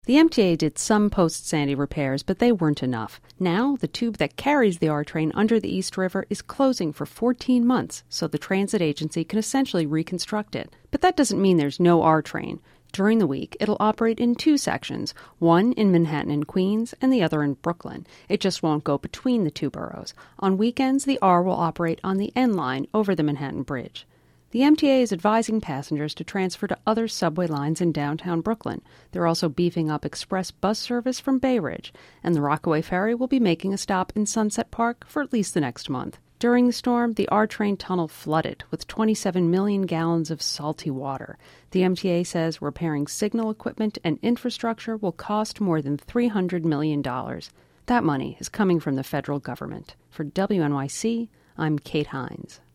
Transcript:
The MTA did some post-Sandy repairs, but they weren't enough. Now, the tube that carries the R train under the East River is closing for 14 months, so the transit agency can essentially reconstruct it. But that doesn't mean there's no R train. During the week, it'll operate in two sections, one in Manhattan and Queens and the other in Brooklyn. It just won't go between the two boroughs. On weekends, the R will operate on the N line over the Manhattan Bridge. The MTA is advising passengers to transfer to other subway lines in downtown Brooklyn. They're also beefing up express bus service from Bay Ridge, and the Rockaway Ferry will be making a stop in Sunset Park for at least the next month. During the storm, the R train tunnel flooded with 27 million gallons of salty water. The MTA says repairing signal equipment and infrastructure will cost more than $300 million. That money is coming from the federal government. For WNYC, I'm Kate Hines.